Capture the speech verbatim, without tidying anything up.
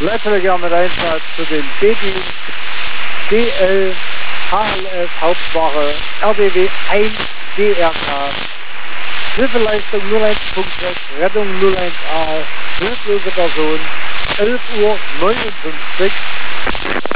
Letzter Jahr mit Einsatz zu den B-Dienst D L H L F Hauptwache R D W eins D R K. Hilfeleistung null eins Punkt sechs, Rettung null eins A, hilflose Person, elf Uhr neunundfünfzig.